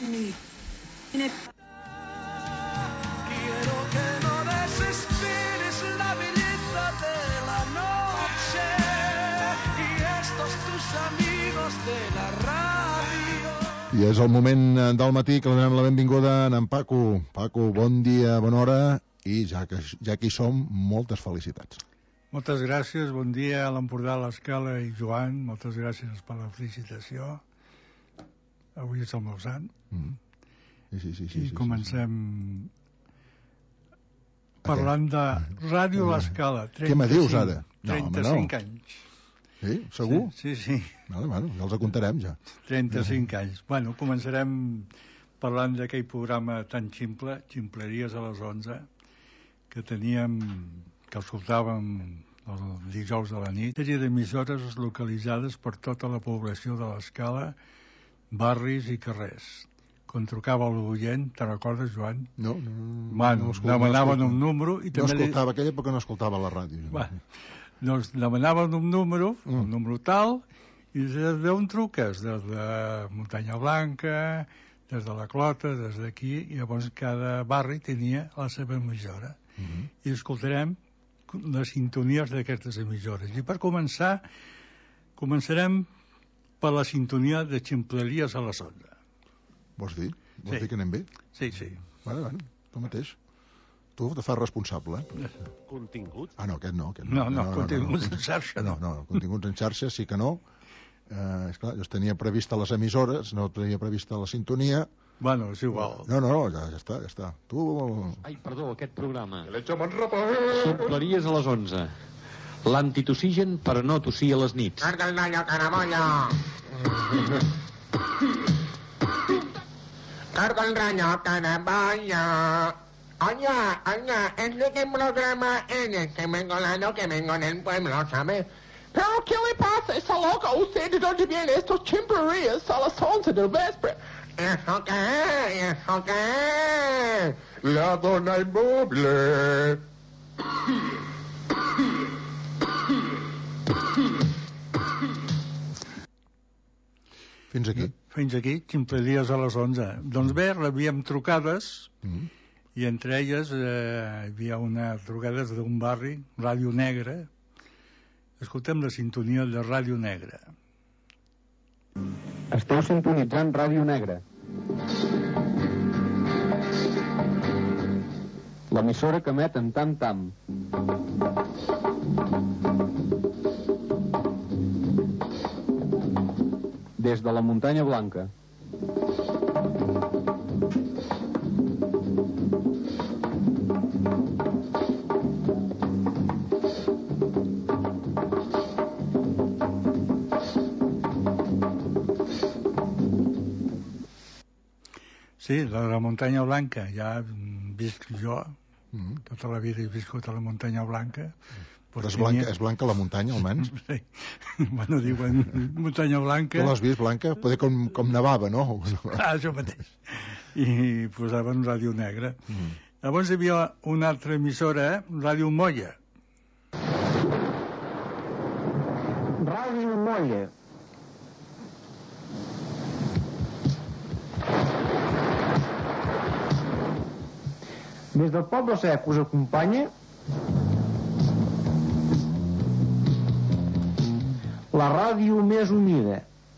mi... Quiero que no desesperes la belleza de la noche y estos tus amigos de la radio. I és el moment del matí que li donem la benvinguda a en Paco. Paco, bon dia, bona hora, i ja que hi som, moltes felicitats. Moltes gràcies, bon dia a l'Empordà, a l'Escala i Joan, moltes gràcies per la felicitació. Avui és el meu sant. Sí, comencem parlant de Ràdio L'Escala. Què me dius ara? 35 anys. Sí? Segur? Sí. Vale, ja els acontarem, ja. 35 anys. Bueno, començarem parlant d'aquell programa tan ximple, Ximpleries a les 11, que teníem, que escoltàvem el dijous de la nit. Una sèrie d'emissores localitzades per tota la població de l'Escala, barris i carrers. Quan trucava l'oient, te recordes, Joan? No. Bueno, demanaven un número i també... No escoltava aquella perquè no escoltava la ràdio. Doncs demanaven un número tal, i des d'on truques? Des de Muntanya Blanca, des de la Clota, des d'aquí, i llavors cada barri tenia la seva emissora. I escoltarem les sintonies d'aquestes emissores. I per començar, començarem per la sintonia de Ximpleries a les 11. Vols dir? Vols dir que anem bé? Sí. Bueno, tu mateix. Tu te fas responsable. Continguts? Ah, no, aquest no. No, continguts en xarxa. No, continguts en xarxa sí que no. Esclar, jo tenia prevista les emissores, no tenia prevista la sintonia. Bueno, és igual. No, ja està. Tu... Ai, perdó, aquest programa. Ximpleries a les 11. L'antitossigen per no tossir a les nits. Carga el gallo, caramolla. Carga el gallo, caramolla. Oye, ¿qué programa es? Que vengo en el pueblo, ¿sabes? Pero, ¿qué le pasa? ¿Está loca usted? ¿De dónde vienen estos Ximplerías a las 11 del vesper? ¿Eso qué? La dona inmoble. Fins aquí, Ximpleries a les 11. Doncs bé, rebíem trucades, i entre elles hi havia una trucada d'un barri, Ràdio Negra. Escoltem la sintonia de Ràdio Negra. Esteu sintonitzant Ràdio Negra. L'emissora que emet en tam-tam. Des de la Muntanya Blanca. Sí, la Muntanya Blanca, ja visc jo, tota la vida he viscut a la Muntanya Blanca. Però és blanca la muntanya, almenys? Sí, bueno, diuen Muntanya Blanca. Tu l'has vist, blanca? Poder com nevava, no? Això mateix. I posaven Ràdio Negra. Llavors hi havia una altra emissora, Ràdio Molla. Ràdio Molla. Des del Poble Sec us acompanya la ràdio més humida.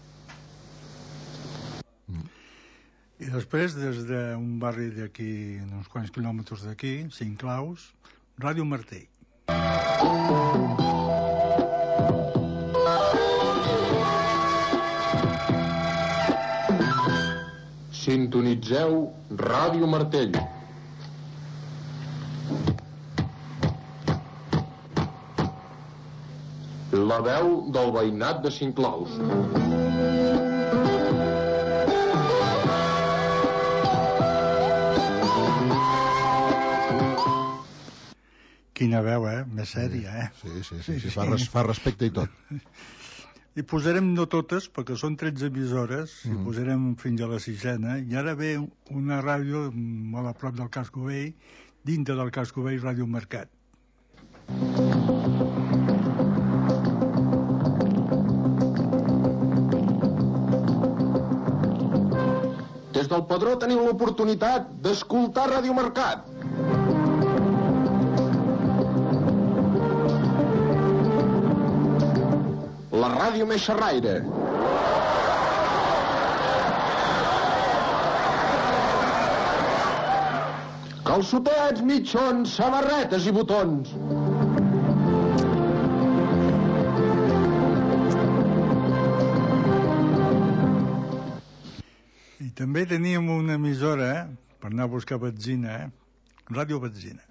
I després, des d'un barri d'aquí, uns quants quilòmetres d'aquí, Cinclaus, Ràdio Martell. Sintonitzeu Ràdio Martell. La veu del veïnat de Cinclaus. Quina veu, més sèria, Sí, fa respecte i tot. I posarem no totes, perquè són 13 emissores, i posarem fins a la 6ena, i ara ve una ràdio molt a prop del Casco Vell, dintre del Casco Vell, Ràdio Mercat. Des del Padró teniu l'oportunitat d'escoltar Ràdio Mercat. La ràdio més xerraire. Calçotets, mitjons, samarretes i botons. I també teníem una emissora, per anar a buscar benzina, Ràdio Benzina.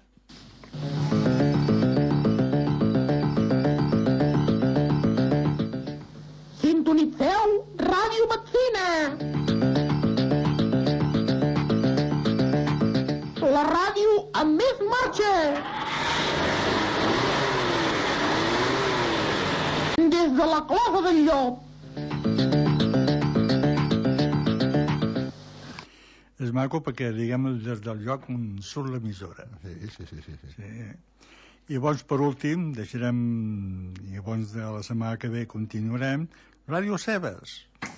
Sintonitzeu Ràdio Benzina. La ràdio amb més marxa. Des de la Clova del Llop. És maco perquè, diguem, des del lloc on surt l'emissora. Sí. I llavors, per últim, deixarem, i llavors de la setmana que ve continuarem, Ràdio Cebes.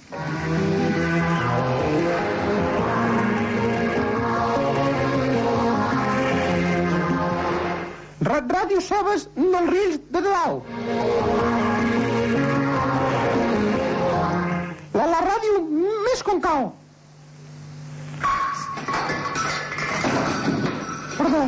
Ràdio Cebes del Risc de Dalt. La ràdio més com cal. Perdó.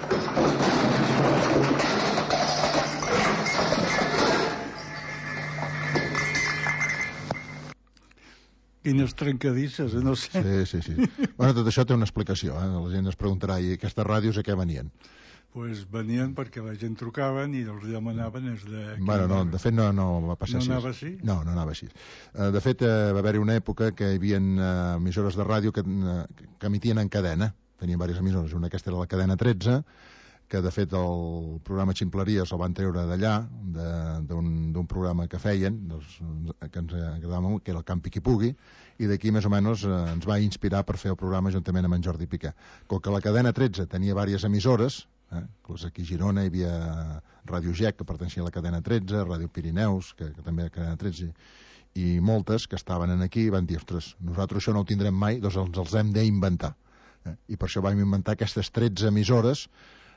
Quines trencadisses, no sé. Sí. Bueno, tot això té una explicació, eh? La gent es preguntarà, i aquestes ràdios a què venien? Pues venien perquè la gent trucaven i els demanaven és de... Bueno, no, de fet no va passar així. No anava així? No anava així. De fet, va haver-hi una època que hi havia emissores de ràdio que emitien en cadena. Tenien diverses emissores. Una aquesta era la cadena 13, que de fet el programa Ximpleries el van treure d'allà, d'un programa que feien, que ens agradava molt, que era el Campi qui pugui, i d'aquí més o menys ens va inspirar per fer el programa juntament amb en Jordi Piqué. Com que la cadena 13 tenia diverses emissores, aquí a Girona hi havia Ràdio GEC, que pertanyia a la cadena 13, Ràdio Pirineus, que també era cadena 13, i moltes que estaven aquí van dir, ostres, nosaltres això no ho tindrem mai, doncs els hem d'inventar. I per això vam inventar aquestes 13 emissores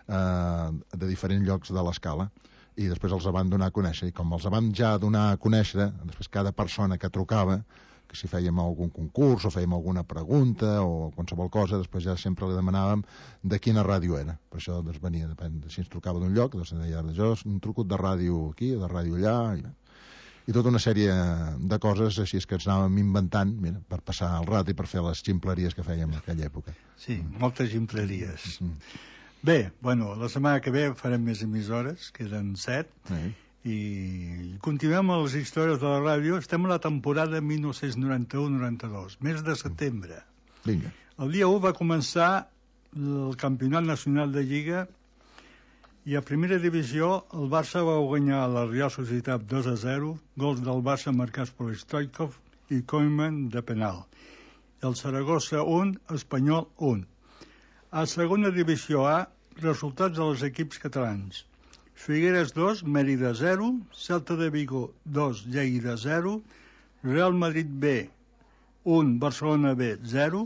de diferents llocs de l'escala, i després els van donar a conèixer, i com els van ja donar a conèixer, després cada persona que trucava, que si fèiem algun concurs o fèiem alguna pregunta o qualsevol cosa, després ja sempre li demanàvem de quina ràdio era. Per això doncs, venia, depèn, si ens trucava d'un lloc, doncs deia, jo un trucut de ràdio aquí, de ràdio allà, i tota una sèrie de coses així que ens anàvem inventant, mira, per passar el rato i per fer les ximpleries que fèiem en aquella època. Sí, moltes ximpleries. Bé, bueno, la setmana que ve farem més emissores, queden 7, i continuem amb les històries de la ràdio. Estem a la temporada 1991-92, mes de setembre. Vinga. El dia 1 va començar el Campionat Nacional de Lliga i a primera divisió el Barça va guanyar la Real Societat 2-0, gols del Barça marcats per Stoikov i Koeman de penal. El Saragossa 1, Espanyol 1. A segona divisió A, resultats dels equips catalans. Figueres 2, Mèrida 0, Celta de Vigo 2, Lleida 0, Real Madrid B 1, Barcelona B 0,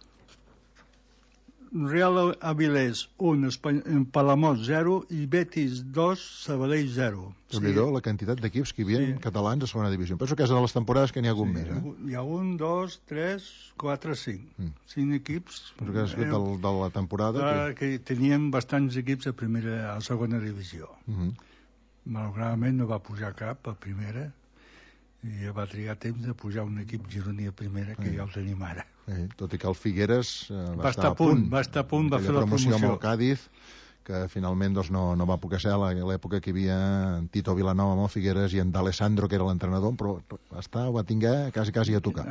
Real Avilés 1, Palamós 0 i Betis 2, Sabadell 0. Déu-n'hi-do la quantitat d'equips que hi havia catalans a segona divisió. Penso que és de les temporades que n'hi ha hagut més. Hi ha 1, 2, 3, 4, 5. 5 equips. Penso que és de la temporada... Que tenien bastants equips a segona divisió. Malauradament no va pujar cap a primera i va trigar temps de pujar un equip gironí a primera, que ja el tenim ara. Tot i que el Figueres va estar a punt, va fer la promoció amb el Cádiz, que finalment doncs, no va poder ser a l'època que hi havia en Tito Vilanova amb el Figueres i en D'Alessandro, que era l'entrenador, però ho va tinguer quasi a tocar.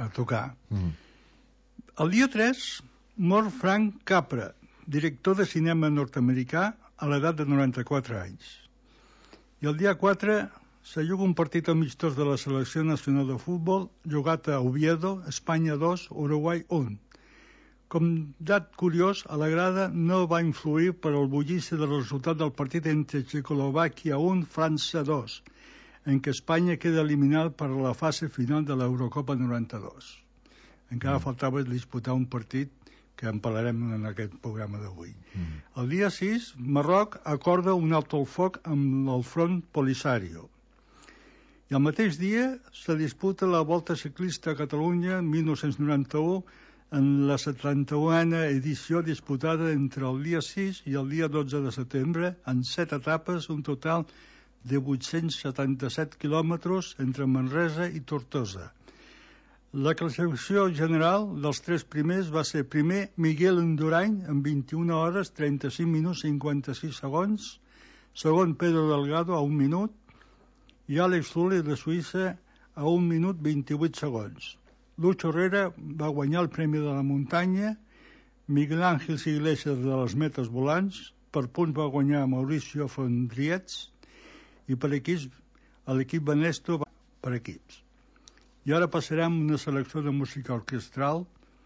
El dia 3 mor Frank Capra, director de cinema nord-americà, a l'edat de 94 anys. I el dia 4 se juga un partit amistós de la selecció nacional de futbol jugat a Oviedo, Espanya 2, Uruguai 1. Com dat curiós, a la grada no va influir per el bullici del resultat del partit entre Txecoslovàquia 1, França 2, en què Espanya queda eliminada per la fase final de l'Eurocopa 92. Encara faltava disputar un partit que en parlarem en aquest programa d'avui. El dia 6, Marroc acorda un alto el foc amb el front Polisario. I el mateix dia se disputa la Volta Ciclista a Catalunya 1991 en la 71a edició disputada entre el dia 6 i el dia 12 de setembre en 7 etapes, un total de 877 quilòmetres entre Manresa i Tortosa. La classificació general dels 3 primers va ser primer Miguel Indurain amb 21 hores 35 minuts 56 segons, segon Pedro Delgado a 1 minut i Àlex Zülle de Suïssa a 1 minut 28 segons. Lucho Herrera va guanyar el Premi de la Muntanya, Miguel Ángel Iglesias de les metes volants, per punts va guanyar Mauricio Fondriets i per equips l'equip Banesto per equips. I ara passarem a una selecció de música orquestral.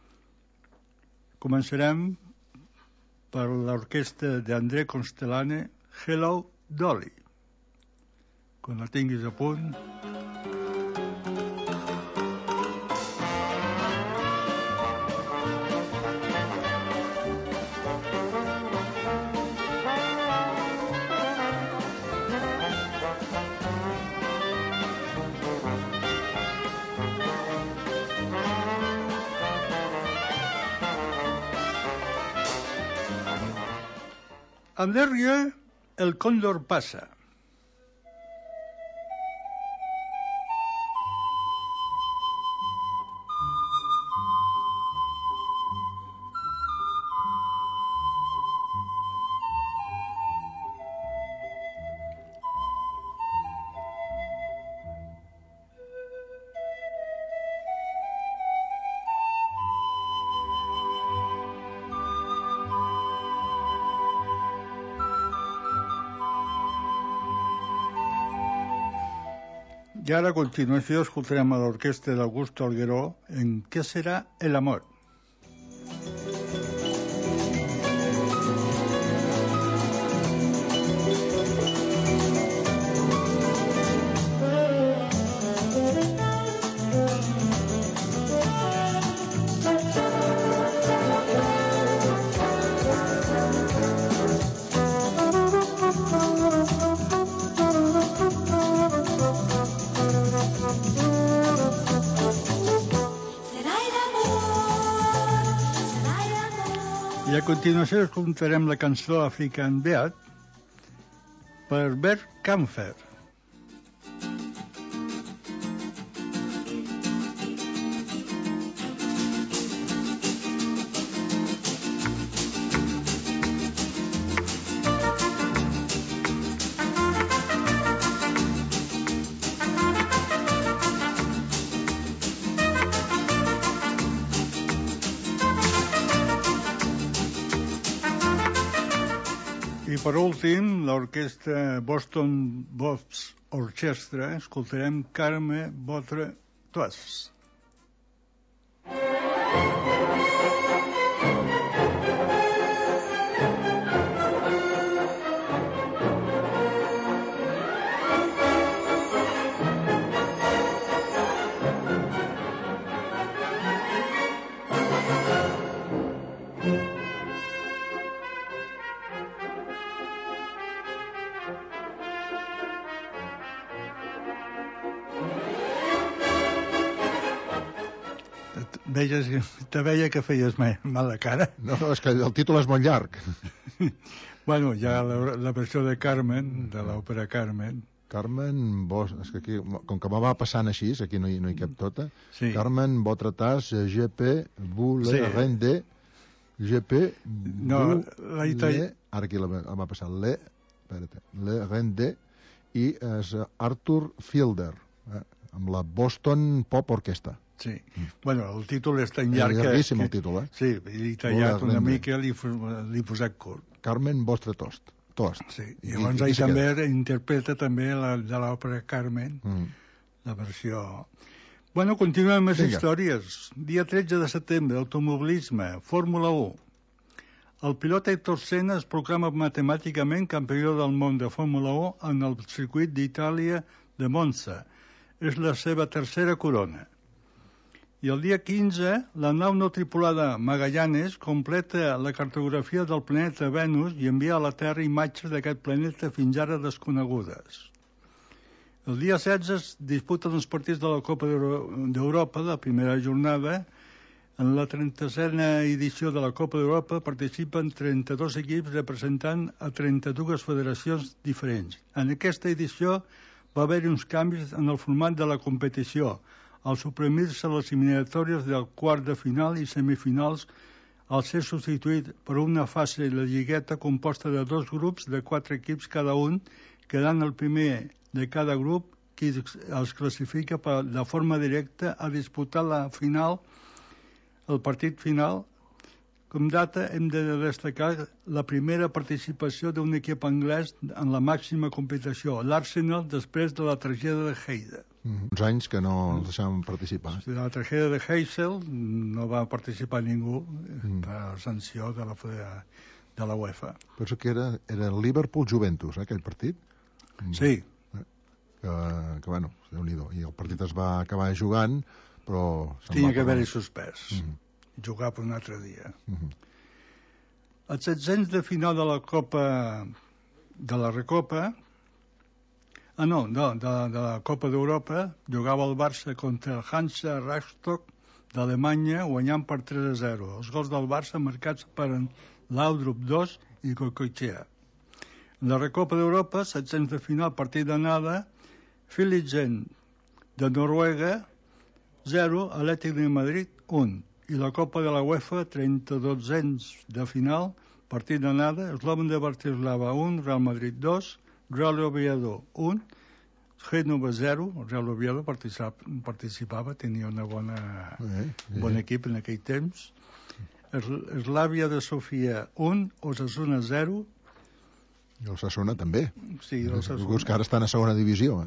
Començarem per l'orquestra d'André Constellane, Hello Dolly. Quan la tinguis a punt... En Derrière, el cóndor pasa. I ara a continuació escoltarem a l'orquestra d'Augusto Algueró en Què serà el amor? I a continuació escoltarem la cançó African Beat per Bert Kaempfer. I per últim, l'orquestra Boston Bob's Orchestra, escoltarem Carme Votre Toise. Te veia que feies mala cara. No, és que el títol és molt llarg. Bueno, hi ha la versió de Carmen, de l'òpera Carmen. Carmen, és que aquí, com que me va passant així, aquí no hi cap tota. Sí. Carmen, votre tâche, GP, vous le rendez, GP, vous le... Ara aquí la va passar, le rendez, i és Arthur Fielder, amb la Boston Pop Orchestra. Sí. Bueno, el títol és tan llarg que... llarguíssim el títol, eh? Sí, he tallat una mica i l'he posat curt. Carmen, vostre toast. Sí, i llavors ell també interpreta també de l'òpera Carmen, la versió... Bueno, continuem amb les històries. Dia 13 de setembre, automobilisme, Fórmula 1. El pilot Héctor Senna es proclama matemàticament campió del món de Fórmula 1 en el circuit d'Itàlia de Monza. És la seva tercera corona. I el dia 15, la nau no tripulada Magallanes completa la cartografia del planeta Venus i envia a la Terra imatges d'aquest planeta fins ara desconegudes. El dia 16 es disputen els partits de la Copa d'Europa, la primera jornada. En la 37a edició de la Copa d'Europa participen 32 equips representant a 32 federacions diferents. En aquesta edició va haver-hi uns canvis en el format de la competició, al suprimir-se les eliminatòries del quart de final i semifinals al ser substituït per una fase de lligueta composta de 2 grups de 4 equips cada un, quedant el primer de cada grup qui els classifica de forma directa a disputar la final, el partit final. Com data hem de destacar la primera participació d'un equip anglès en la màxima competició, l'Arsenal, després de la tragèdia de Heide. Uns anys que no els deixaven participar. La tragèdia de Heysel no va participar ningú per sanció de la UEFA. Penso que era Liverpool-Juventus, aquell partit. Sí. Que bueno, Déu-n'hi-do. I el partit es va acabar jugant, però... Tinha que haver-hi suspès. Jugar per un altre dia. Els 700 de final de la Copa de la Recopa de la Copa d'Europa jugava el Barça contra el Hansa Rostock d'Alemanya guanyant per 3-0. Els gols del Barça marcats per Laudrup 2 i Goicoechea. En la Recopa d'Europa, 700 de final, partit d'anada, Philipsen de Noruega 0, Atlètic de Madrid 1. I la Copa de la UEFA, 32 de final, partit d'anada, Slovan de Bratislava 1, Real Madrid 2, Real Oviedo 1, Génova 0, el Real Oviedo participava, tenia un bon equip en aquell temps, Slavia de Sofia 1, Osasuna 0. I el Osasuna també. Sí, el Osasuna. Que ara estan a segona divisió,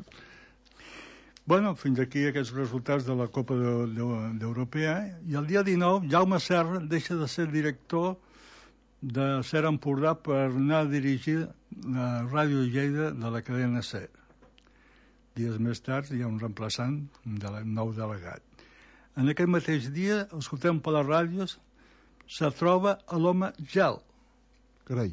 Bueno, fins aquí aquests resultats de la Copa d'Europea. I el dia 19, Jaume Serra deixa de ser director de Ser Empordà per anar a dirigir la Ràdio Lleida de la cadena SER. Dies més tard hi ha un reemplaçant nou delegat. En aquest mateix dia, escoltem per les ràdios, se troba a l'home gel. Carai.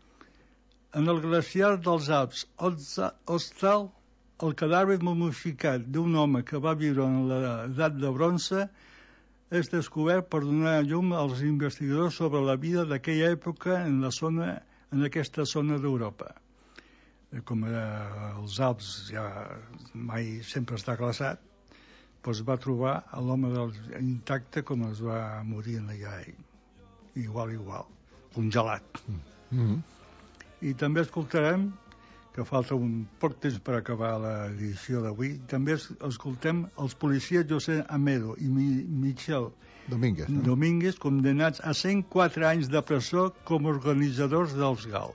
En el glaciar dels Alps Austral, el cadàver momificat d'un home que va viure en l'edat de bronze és descobert per donar llum als investigadors sobre la vida d'aquella època en aquesta zona d'Europa. Com els Alps ja mai sempre està glaçat, doncs va trobar l'home intacte com es va morir en allà ell. Igual, congelat. I també escoltarem, que falta un poc temps per acabar l'edició d'avui, també escoltem els policies José Amedo i Michel Domínguez, condenats a 104 anys de presó com a organitzadors dels GAL.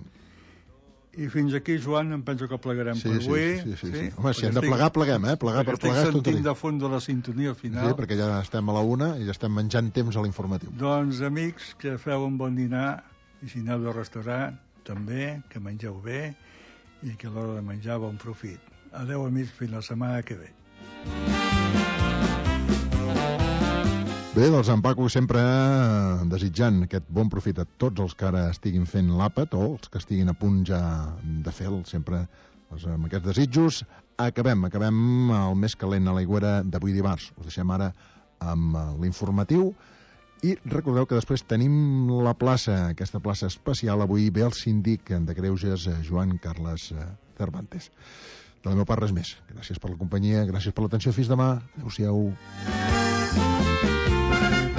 I fins aquí, Joan, em penso que plegarem per avui. Sí. Home, si hem de plegar, pleguem, Plegar per plegar és tot. Estic sentint de fons de la sintonia al final. Sí, perquè ja estem a la 1 i ja estem menjant temps a l'informatiu. Doncs, amics, que feu un bon dinar, i si aneu de restaurant, també, que mengeu bé, i que a l'hora de menjar bon profit. Adeu, amics, fins la setmana que ve. Bé, doncs en Paco sempre desitjant aquest bon profit a tots els que ara estiguin fent l'àpat o els que estiguin a punt ja de fer-lo, sempre amb aquests desitjos. Acabem el més calent a l'aigüera d'avui dimarts. Us deixem ara amb l'informatiu. I recordeu que després tenim la plaça, aquesta plaça especial. Avui ve el síndic de Greuges, Joan Carles Cervantes. De la meva part, res més. Gràcies per la companyia, gràcies per l'atenció. Fins demà. Adéu-siau.